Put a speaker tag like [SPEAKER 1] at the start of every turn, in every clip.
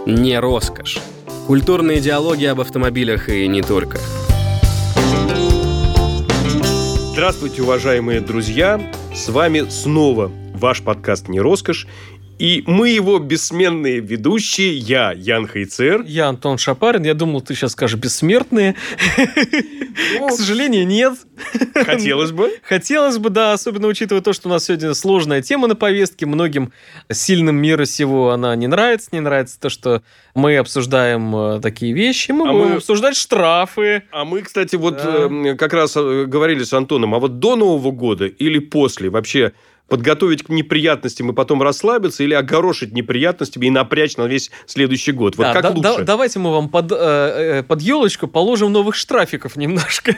[SPEAKER 1] не роскошь. Культурные диалоги об автомобилях и не только.
[SPEAKER 2] Здравствуйте, уважаемые друзья! С вами снова ваш подкаст «Не роскошь». И мы его бессменные ведущие. Я, Ян Хайцер.
[SPEAKER 3] Я, Антон Шапарин. Я думал, ты сейчас скажешь «бессмертные». К сожалению, нет.
[SPEAKER 2] Хотелось бы.
[SPEAKER 3] Хотелось бы, да, особенно учитывая то, что у нас сегодня сложная тема на повестке. Многим сильным мира сего она не нравится. Не нравится то, что мы обсуждаем такие вещи. Мы будем обсуждать штрафы.
[SPEAKER 2] А мы, кстати, как раз говорили с Антоном, а вот до Нового года или после вообще подготовить к неприятностям и потом расслабиться или огорошить неприятностями и напрячь на весь следующий год? Вот как лучше?
[SPEAKER 3] Давайте мы вам под елочку положим новых штрафиков немножко.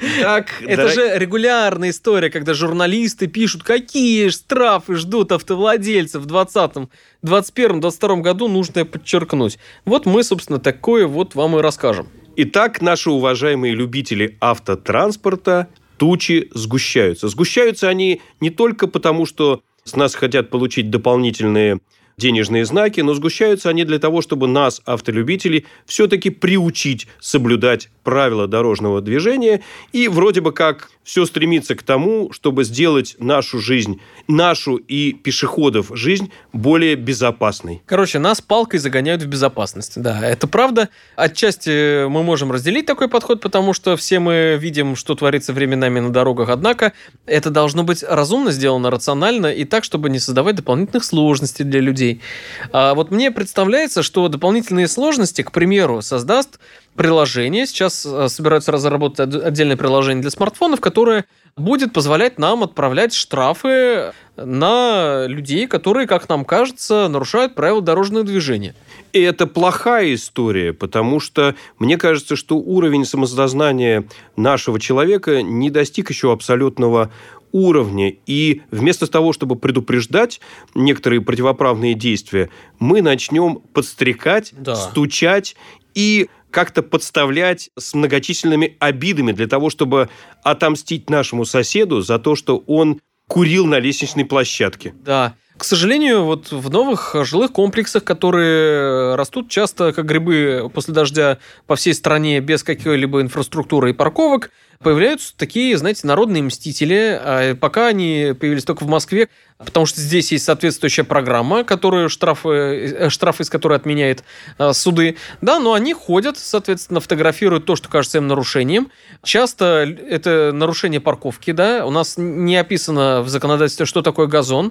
[SPEAKER 3] Это же регулярная история, когда журналисты пишут, какие штрафы ждут автовладельцев в 2020, 2021, 2022 году, нужно подчеркнуть. Вот мы, собственно, такое вот вам и расскажем.
[SPEAKER 2] Итак, наши уважаемые любители автотранспорта, тучи сгущаются. Сгущаются они не только потому, что с нас хотят получить дополнительные денежные знаки, но сгущаются они для того, чтобы нас, автолюбителей, все-таки приучить соблюдать правила дорожного движения. И вроде бы как все стремится к тому, чтобы сделать нашу жизнь, нашу и пешеходов жизнь более безопасной.
[SPEAKER 3] Короче, нас палкой загоняют в безопасность. Да, это правда. Отчасти мы можем разделить такой подход, потому что все мы видим, что творится временами на дорогах. Однако это должно быть разумно сделано, рационально и так, чтобы не создавать дополнительных сложностей для людей. А вот мне представляется, что дополнительные сложности, к примеру, создаст приложение. Сейчас собираются разработать отдельное приложение для смартфонов, которое будет позволять нам отправлять штрафы на людей, которые, как нам кажется, нарушают правила дорожного движения.
[SPEAKER 2] И это плохая история, потому что мне кажется, что уровень самосознания нашего человека не достиг еще абсолютного уровня. И вместо того, чтобы предупреждать некоторые противоправные действия, мы начнем подстрекать, стучать и как-то подставлять с многочисленными обидами для того, чтобы отомстить нашему соседу за то, что он курил на лестничной площадке.
[SPEAKER 3] Да. К сожалению, вот в новых жилых комплексах, которые растут часто, как грибы после дождя по всей стране, без какой-либо инфраструктуры и парковок, появляются такие, знаете, народные мстители. А пока они появились только в Москве, потому что здесь есть соответствующая программа, которую штрафы из которой отменяет суды. Да, но они ходят, соответственно, фотографируют то, что кажется им нарушением. Часто это нарушение парковки, да. У нас не описано в законодательстве, что такое газон.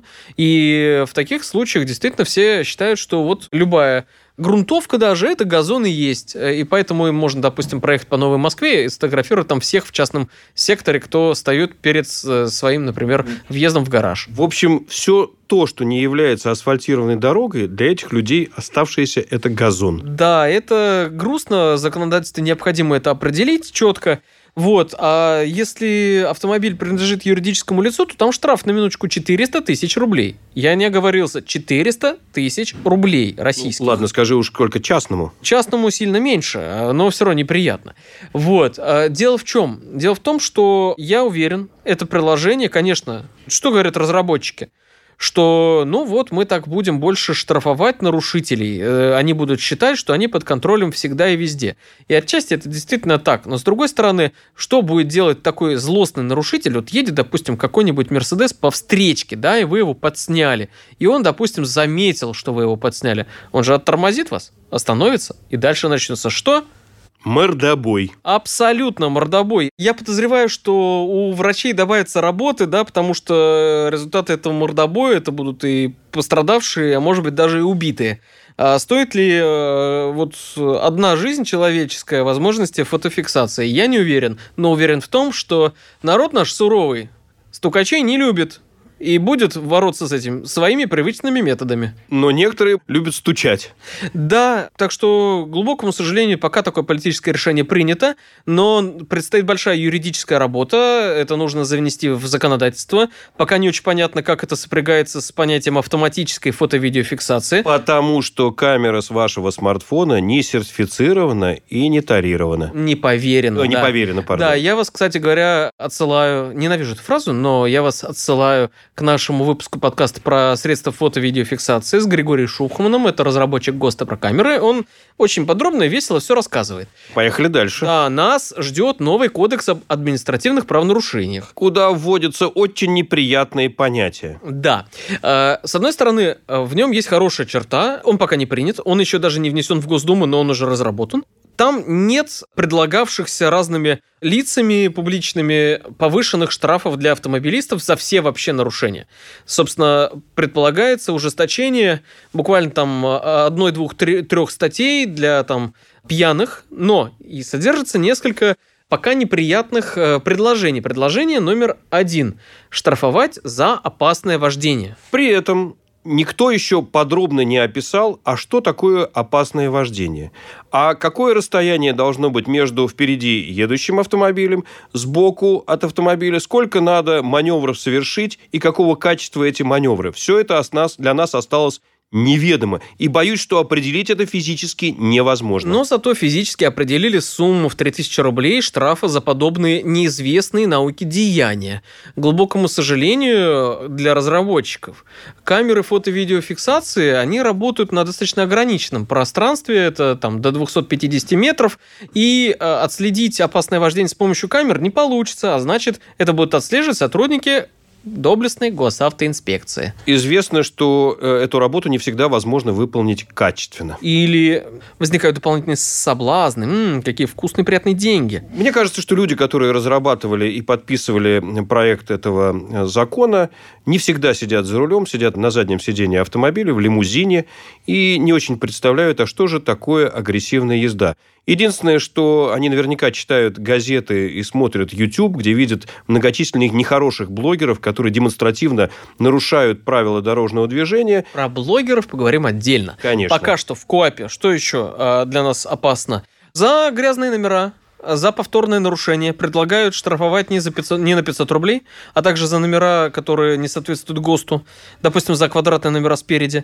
[SPEAKER 3] И в таких случаях действительно все считают, что вот любая грунтовка даже, это газон и есть. И поэтому им можно, допустим, проехать по Новой Москве и сфотографировать там всех в частном секторе, кто встает перед своим, например, въездом в гараж.
[SPEAKER 2] В общем, все то, что не является асфальтированной дорогой, для этих людей оставшееся – это газон.
[SPEAKER 3] Да, это грустно. Законодательство необходимо это определить четко. Вот, а если автомобиль принадлежит юридическому лицу, то там штраф на минуточку 400 тысяч рублей. Я не оговорился, 400 тысяч рублей российских.
[SPEAKER 2] Ну, ладно, скажи уж сколько частному.
[SPEAKER 3] Частному сильно меньше, но все равно неприятно. Вот, дело в чем? Дело в том, что я уверен, это приложение, конечно, что говорят разработчики? Что, ну вот, мы так будем больше штрафовать нарушителей. Они будут считать, что они под контролем всегда и везде. И отчасти это действительно так. Но, с другой стороны, что будет делать такой злостный нарушитель? Вот едет, допустим, какой-нибудь Мерседес по встречке, да, и вы его подсняли. И он, допустим, заметил, что вы его подсняли. Он же оттормозит вас, остановится, и дальше начнется что?
[SPEAKER 2] Мордобой.
[SPEAKER 3] Абсолютно мордобой. Я подозреваю, что у врачей добавится работы, да, потому что результаты этого мордобоя это будут и пострадавшие, а может быть даже и убитые. А стоит ли вот одна жизнь человеческая возможности фотофиксации? Я не уверен, но уверен в том, что народ наш суровый стукачей не любит. И будет бороться с этим своими привычными методами.
[SPEAKER 2] Но некоторые любят стучать.
[SPEAKER 3] Да, так что, к глубокому сожалению, пока такое политическое решение принято, но предстоит большая юридическая работа, это нужно завнести в законодательство. Пока не очень понятно, как это сопрягается с понятием автоматической фото-видеофиксации.
[SPEAKER 2] Потому что камера с вашего смартфона не сертифицирована и не тарирована.
[SPEAKER 3] Не поверено.
[SPEAKER 2] Не поверено, пардон.
[SPEAKER 3] Да, я вас, кстати говоря, отсылаю, ненавижу эту фразу, но я вас отсылаю к нашему выпуску подкаста про средства фото-видеофиксации с Григорием Шухманом. Это разработчик ГОСТа про камеры. Он очень подробно и весело все рассказывает.
[SPEAKER 2] Поехали дальше.
[SPEAKER 3] Да, нас ждет новый кодекс об административных правонарушениях.
[SPEAKER 2] Куда вводятся очень неприятные понятия.
[SPEAKER 3] Да. С одной стороны, в нем есть хорошая черта. Он пока не принят. Он еще даже не внесен в Госдуму, но он уже разработан. Там нет предлагавшихся разными лицами публичными повышенных штрафов для автомобилистов за все вообще нарушения. Собственно, предполагается ужесточение буквально там 1, 2, 3 статей для там пьяных, но и содержится несколько пока неприятных предложений. Предложение номер 1. Штрафовать за опасное вождение.
[SPEAKER 2] При этом никто еще подробно не описал, а что такое опасное вождение. А какое расстояние должно быть между впереди едущим автомобилем, сбоку от автомобиля, сколько надо маневров совершить и какого качества эти маневры. Все это для нас осталось неведомо. И боюсь, что определить это физически невозможно.
[SPEAKER 3] Но зато физически определили сумму в 3000 рублей штрафа за подобные неизвестные науке деяния. К глубокому сожалению, для разработчиков. Камеры фото-видеофиксации, они работают на достаточно ограниченном пространстве, это там до 250 метров, и отследить опасное вождение с помощью камер не получится, а значит, это будут отслеживать сотрудники доблестной госавтоинспекции.
[SPEAKER 2] Известно, что эту работу не всегда возможно выполнить качественно.
[SPEAKER 3] Или возникают дополнительные соблазны. Какие вкусные, приятные деньги.
[SPEAKER 2] Мне кажется, что люди, которые разрабатывали и подписывали проект этого закона, не всегда сидят за рулем, сидят на заднем сидении автомобиля, в лимузине, и не очень представляют, а что же такое агрессивная езда. Единственное, что они наверняка читают газеты и смотрят YouTube, где видят многочисленных нехороших блогеров, которые демонстративно нарушают правила дорожного движения.
[SPEAKER 3] Про блогеров поговорим отдельно.
[SPEAKER 2] Конечно.
[SPEAKER 3] Пока что в КоАПе, что еще для нас опасно? За грязные номера, за повторное нарушение предлагают штрафовать не на 500 рублей, а также за номера, которые не соответствуют ГОСТу, допустим, за квадратные номера спереди,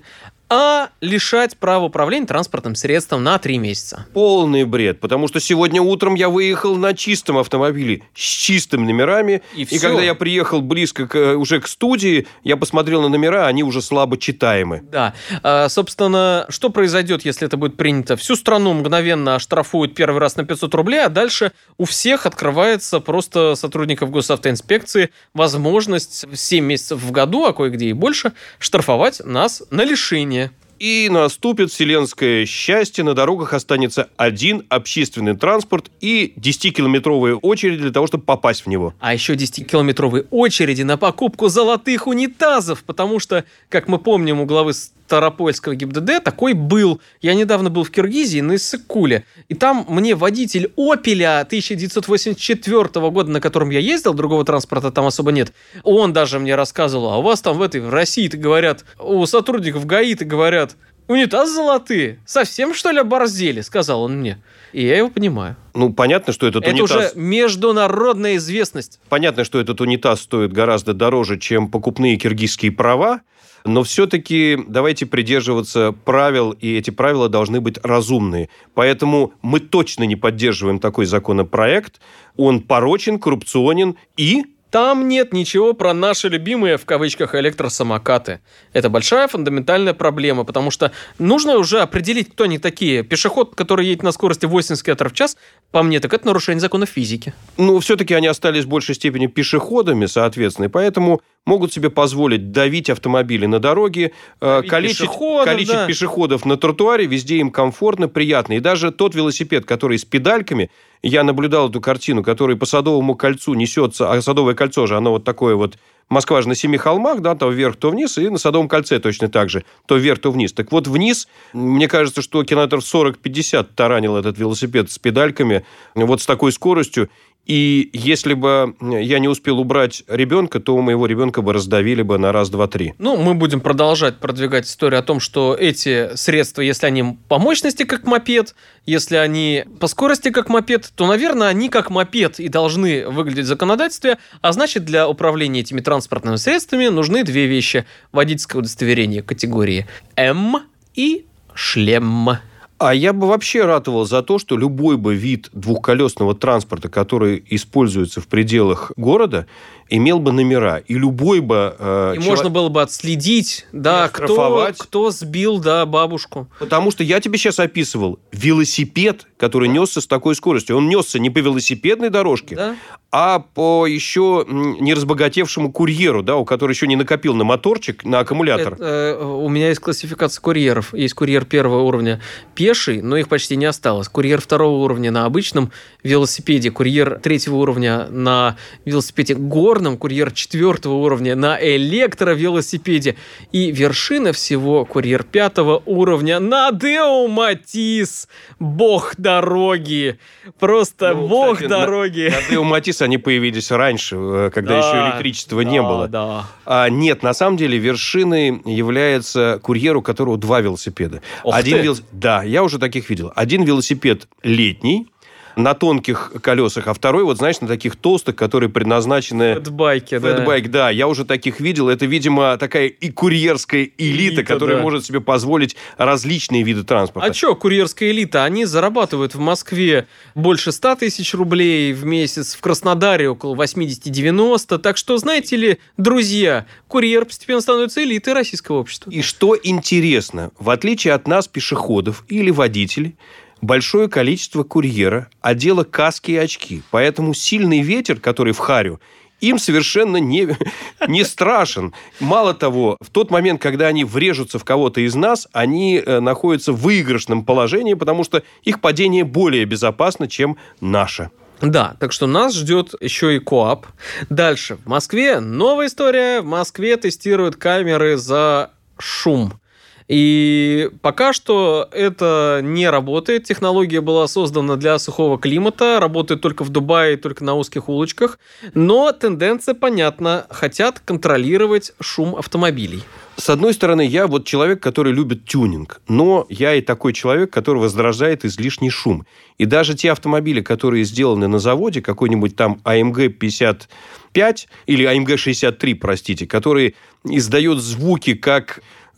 [SPEAKER 3] а лишать права управления транспортным средством на 3 месяца.
[SPEAKER 2] Полный бред, потому что сегодня утром я выехал на чистом автомобиле с чистыми номерами, и когда я приехал близко уже к студии, я посмотрел на номера, они уже слабо читаемы.
[SPEAKER 3] Да. Собственно, что произойдет, если это будет принято? Всю страну мгновенно оштрафуют первый раз на 500 рублей, а дальше у всех открывается просто сотрудников госавтоинспекции возможность 7 месяцев в году, а кое-где и больше, штрафовать нас на лишение.
[SPEAKER 2] И наступит вселенское счастье, на дорогах останется один общественный транспорт и 10-километровые очереди для того, чтобы попасть в него.
[SPEAKER 3] А еще 10-километровые очереди на покупку золотых унитазов, потому что, как мы помним, у главы Ставропольского ГИБДД такой был. Я недавно был в Киргизии, на Иссык-Куле, и там мне водитель «Опеля» 1984 года, на котором я ездил, другого транспорта там особо нет, он даже мне рассказывал, а у вас там в России-то говорят, у сотрудников ГАИ-то говорят, унитазы золотые. Совсем, что ли, оборзели? Сказал он мне. И я его понимаю.
[SPEAKER 2] Ну, понятно, что этот унитаз...
[SPEAKER 3] Это уже международная известность.
[SPEAKER 2] Понятно, что этот унитаз стоит гораздо дороже, чем покупные киргизские права, но все-таки давайте придерживаться правил, и эти правила должны быть разумные. Поэтому мы точно не поддерживаем такой законопроект. Он порочен, коррупционен и...
[SPEAKER 3] Там нет ничего про наши любимые, в кавычках, электросамокаты. Это большая фундаментальная проблема, потому что нужно уже определить, кто они такие. Пешеход, который едет на скорости 80 км в час, по мне, так это нарушение законов физики.
[SPEAKER 2] Ну, все-таки они остались в большей степени пешеходами, соответственно, и поэтому могут себе позволить давить автомобили на дороге, калечить пешеходов на тротуаре, везде им комфортно, приятно. И даже тот велосипед, который с педальками, я наблюдал эту картину, который по Садовому кольцу несется, а Садовое кольцо же, оно вот такое вот, Москва же на 7 холмах, да, то вверх, то вниз, и на Садовом кольце точно так же, то вверх, то вниз. Так вот, вниз, мне кажется, что километров 40-50 таранил этот велосипед с педальками, вот с такой скоростью. И если бы я не успел убрать ребенка, то у моего ребенка бы раздавили бы на раз, два, три.
[SPEAKER 3] Ну, мы будем продолжать продвигать историю о том, что эти средства, если они по мощности как мопед, если они по скорости как мопед, то, наверное, они как мопед и должны выглядеть в законодательстве, а значит, для управления этими транспортными средствами нужны две вещи. Водительское удостоверение категории М и шлем.
[SPEAKER 2] А я бы вообще ратовал за то, что любой бы вид двухколесного транспорта, который используется в пределах города, имел бы номера, и любой бы...
[SPEAKER 3] можно было бы отследить, да, кто сбил, да, бабушку.
[SPEAKER 2] Потому что я тебе сейчас описывал велосипед, который несся с такой скоростью. Он несся не по велосипедной дорожке,
[SPEAKER 3] да,
[SPEAKER 2] а по еще не разбогатевшему курьеру, да, у которого еще не накопил на моторчик, на аккумулятор.
[SPEAKER 3] У меня есть классификация курьеров. Есть курьер первого уровня пеший, но их почти не осталось. Курьер второго уровня на обычном велосипеде, курьер третьего уровня на велосипеде горном, курьер четвертого уровня на электровелосипеде и вершина всего курьер пятого уровня на Део Матис. Бог дороги. Просто бог дороги.
[SPEAKER 2] На Део Матис они появились раньше, когда еще электричества не было.
[SPEAKER 3] Да.
[SPEAKER 2] Нет, на самом деле вершиной является курьер, у которого 2 велосипеда. Да, я уже таких видел. Один велосипед летний, на тонких колесах, а второй, вот знаешь, на таких толстых, которые предназначены...
[SPEAKER 3] Фэтбайки, да.
[SPEAKER 2] Фэтбайк, да. Я уже таких видел. Это, видимо, такая и курьерская элита, которая может себе позволить различные виды транспорта.
[SPEAKER 3] А что, курьерская элита? Они зарабатывают в Москве больше 100 тысяч рублей в месяц, в Краснодаре около 80-90. Так что, знаете ли, друзья, курьер постепенно становится элитой российского общества.
[SPEAKER 2] И что интересно, в отличие от нас, пешеходов или водителей, большое количество курьера одело каски и очки. Поэтому сильный ветер, который в харю, им совершенно не страшен. Мало того, в тот момент, когда они врежутся в кого-то из нас, они находятся в выигрышном положении, потому что их падение более безопасно, чем наше.
[SPEAKER 3] Да, так что нас ждет еще и КоАП. Дальше. В Москве новая история. В Москве тестируют камеры за шум. И пока что это не работает. Технология была создана для сухого климата, работает только в Дубае, только на узких улочках. Но тенденция понятна. Хотят контролировать шум автомобилей.
[SPEAKER 2] С одной стороны, я вот человек, который любит тюнинг, но я и такой человек, который раздражает излишний шум. И даже те автомобили, которые сделаны на заводе, какой-нибудь там AMG 55 или AMG 63, простите, которые издают звуки как...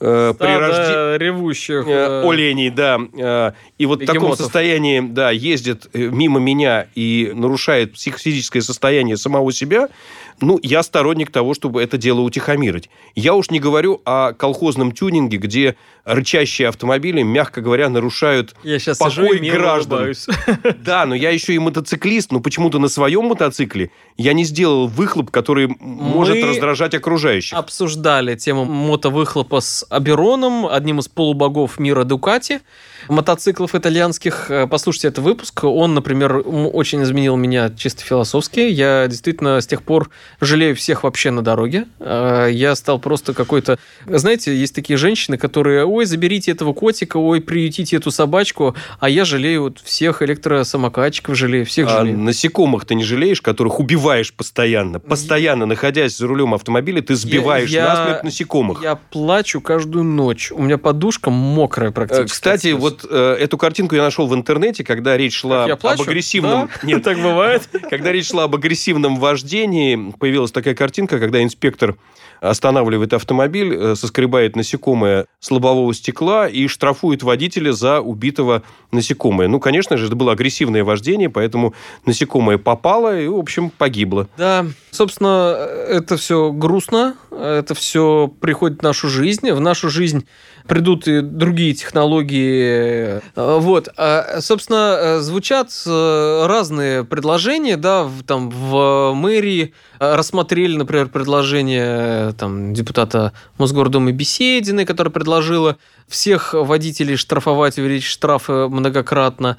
[SPEAKER 3] ревущих
[SPEAKER 2] оленей, да. И вот в таком состоянии, да, ездит мимо меня и нарушает психофизическое состояние самого себя. Я сторонник того, чтобы это дело утихомирить. Я уж не говорю о колхозном тюнинге, где рычащие автомобили, мягко говоря, нарушают покой граждан. Да, но я еще и мотоциклист, но почему-то на своем мотоцикле я не сделал выхлоп, который может раздражать окружающих.
[SPEAKER 3] Обсуждали тему мотовыхлопа с Абероном, одним из полубогов мира Дукати, мотоциклов итальянских. Послушайте этот выпуск. Он, например, очень изменил меня чисто философски. Я действительно с тех пор жалею всех вообще на дороге. Я стал просто какой-то... Знаете, есть такие женщины, которые: ой, заберите этого котика, ой, приютите эту собачку, а я жалею вот всех электросамокатчиков, жалею, всех жалею.
[SPEAKER 2] Насекомых ты не жалеешь, которых убиваешь постоянно? Постоянно, находясь за рулем автомобиля, ты сбиваешь насмерть насекомых.
[SPEAKER 3] Я плачу каждую ночь. У меня подушка мокрая практически.
[SPEAKER 2] Кстати, вот эту картинку я нашел в интернете, когда речь шла об агрессивном...
[SPEAKER 3] Да? Нет, так бывает.
[SPEAKER 2] Когда речь шла об агрессивном вождении, появилась такая картинка, когда инспектор останавливает автомобиль, соскребает насекомое с лобового стекла и штрафует водителя за убитого насекомое. Конечно же, это было агрессивное вождение, поэтому насекомое попало и, в общем, погибло.
[SPEAKER 3] Да, собственно, это все грустно, это все приходит в нашу жизнь. В нашу жизнь придут и другие технологии. Вот. Собственно, звучат разные предложения. Да, в мэрии рассмотрели, например, предложение депутата Мосгордумы Бесединой, которая предложила всех водителей штрафовать, увеличить штрафы многократно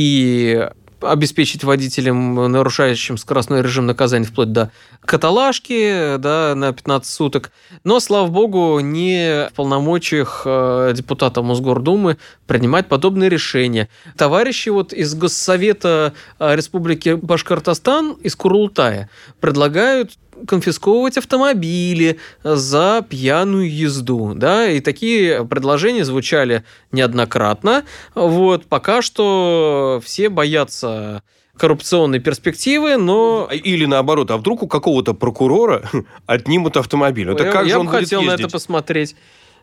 [SPEAKER 3] и обеспечить водителям, нарушающим скоростной режим, наказания вплоть до каталажки, да, на 15 суток. Но, слава богу, не в полномочиях депутата Мосгордумы принимать подобные решения. Товарищи из Госсовета Республики Башкортостан, из Курултая, предлагают конфисковывать автомобили за пьяную езду, да, и такие предложения звучали неоднократно. Пока что все боятся коррупционной перспективы, но...
[SPEAKER 2] Или наоборот, а вдруг у какого-то прокурора отнимут автомобиль? Это как же он будет ездить?
[SPEAKER 3] Я бы хотел на это посмотреть.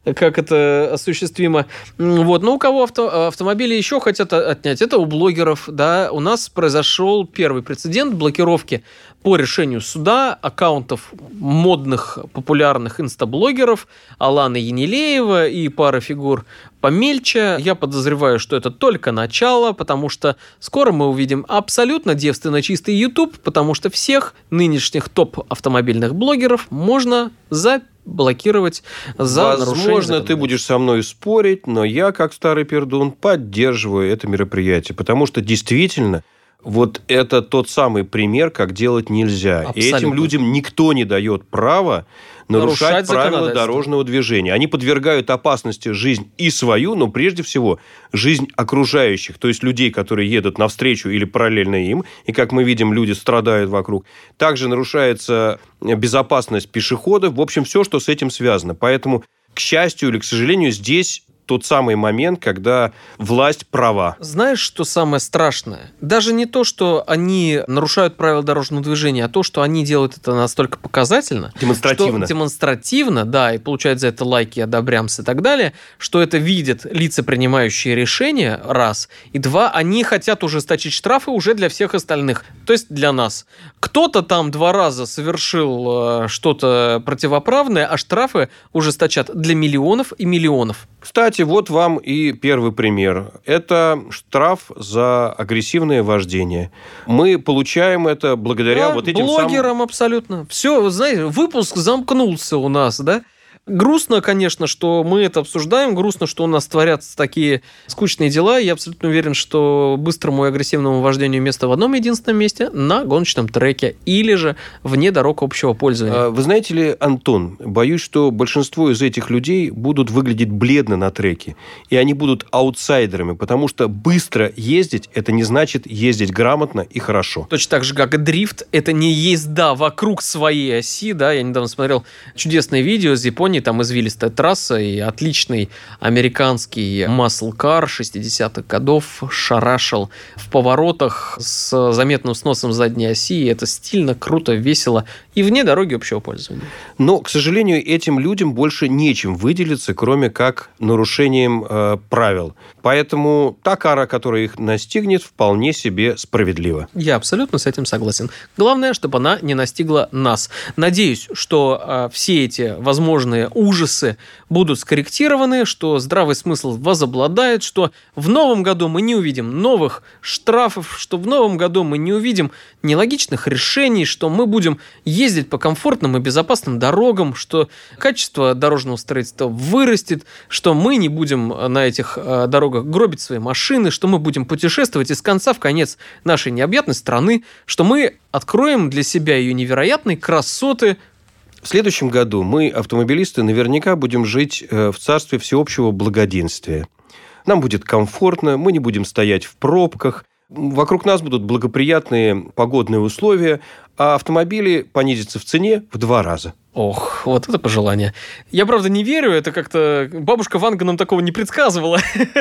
[SPEAKER 3] как это осуществимо. Вот. Но у кого автомобили еще хотят отнять, это у блогеров. Да. У нас произошел первый прецедент блокировки по решению суда аккаунтов модных, популярных инстаблогеров Аланы Енилеева и пары фигур помельче. Я подозреваю, что это только начало, потому что скоро мы увидим абсолютно девственно чистый YouTube, потому что всех нынешних топ-автомобильных блогеров можно заблокировать за нарушение.
[SPEAKER 2] Возможно, ты будешь со мной спорить, но я, как старый пердун, поддерживаю это мероприятие, потому что действительно вот это тот самый пример, как делать нельзя. Абсолютно. И этим людям никто не дает права нарушать правила дорожного движения. Они подвергают опасности жизнь и свою, но прежде всего жизнь окружающих, то есть людей, которые едут навстречу или параллельно им, и, как мы видим, люди страдают вокруг. Также нарушается безопасность пешеходов, в общем, все, что с этим связано. Поэтому, к счастью или к сожалению, здесь тот самый момент, когда власть права.
[SPEAKER 3] Знаешь, что самое страшное? Даже не то, что они нарушают правила дорожного движения, а то, что они делают это настолько показательно.
[SPEAKER 2] Демонстративно.
[SPEAKER 3] Демонстративно, да, и получают за это лайки, одобрямсы и так далее, что это видят лица, принимающие решения, раз. И два, они хотят ужесточить штрафы уже для всех остальных, то есть для нас. Кто-то там 2 раза совершил что-то противоправное, а штрафы ужесточат для миллионов и миллионов.
[SPEAKER 2] Кстати, вот вам и первый пример. Это штраф за агрессивное вождение. Мы получаем это благодаря вот этим
[SPEAKER 3] блогерам абсолютно. Все, знаете, выпуск замкнулся у нас, да? Грустно, конечно, что мы это обсуждаем, грустно, что у нас творятся такие скучные дела. Я абсолютно уверен, что быстрому и агрессивному вождению место в одном единственном месте – на гоночном треке или же вне дорог общего пользования.
[SPEAKER 2] Вы знаете ли, Антон, боюсь, что большинство из этих людей будут выглядеть бледно на треке, и они будут аутсайдерами, потому что быстро ездить – это не значит ездить грамотно и хорошо.
[SPEAKER 3] Точно так же, как и дрифт – это не езда вокруг своей оси. Да? Я недавно смотрел чудесное видео из Японии, там извилистая трасса и отличный американский маслкар 60-х годов шарашил в поворотах с заметным сносом задней оси. И это стильно, круто, весело и вне дороги общего пользования.
[SPEAKER 2] Но, к сожалению, этим людям больше нечем выделиться, кроме как нарушением правил. Поэтому та кара, которая их настигнет, вполне себе справедлива.
[SPEAKER 3] Я абсолютно с этим согласен. Главное, чтобы она не настигла нас. Надеюсь, что все эти возможные ужасы будут скорректированы, что здравый смысл возобладает, что в новом году мы не увидим новых штрафов, что в новом году мы не увидим нелогичных решений, что мы будем ездить по комфортным и безопасным дорогам, что качество дорожного строительства вырастет, что мы не будем на этих дорогах гробить свои машины, что мы будем путешествовать из конца в конец нашей необъятной страны, что мы откроем для себя ее невероятные красоты.
[SPEAKER 2] В следующем году мы, автомобилисты, наверняка будем жить в царстве всеобщего благоденствия. Нам будет комфортно, мы не будем стоять в пробках, вокруг нас будут благоприятные погодные условия, а автомобили понизятся в цене в 2 раза.
[SPEAKER 3] Ох, вот это пожелание. Я, правда, не верю, это как-то... Бабушка Ванга нам такого не предсказывала.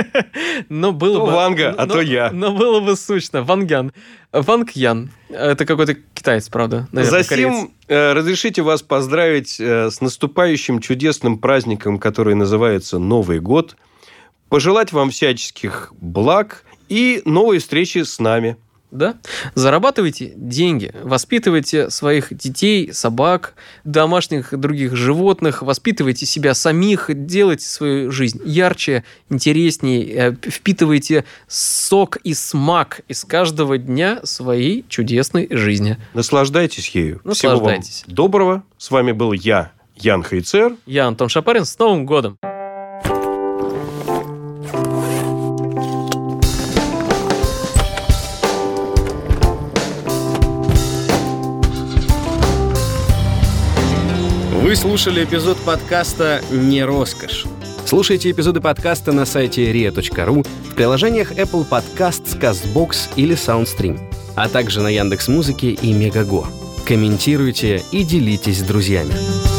[SPEAKER 3] Но было бы...
[SPEAKER 2] Ванга, а то я.
[SPEAKER 3] Но было бы сущно. Вангян. Вангян. Это какой-то китаец, правда?
[SPEAKER 2] Затем разрешите вас поздравить с наступающим чудесным праздником, который называется Новый год. Пожелать вам всяческих благ и новой встречи с нами.
[SPEAKER 3] Да? Зарабатывайте деньги, воспитывайте своих детей, собак, домашних других животных, воспитывайте себя самих, делайте свою жизнь ярче, интереснее, впитывайте сок и смак из каждого дня своей чудесной жизни.
[SPEAKER 2] Наслаждайтесь ею.
[SPEAKER 3] Наслаждайтесь.
[SPEAKER 2] Всего вам доброго. С вами был я, Ян Хайцер.
[SPEAKER 3] Я Антон Шапарин. С Новым годом!
[SPEAKER 1] Вы слушали эпизод подкаста «Не роскошь». Слушайте эпизоды подкаста на сайте ria.ru, в приложениях Apple Podcasts, CastBox или SoundStream, а также на Яндекс.Музыке и Мегаго. Комментируйте и делитесь с друзьями.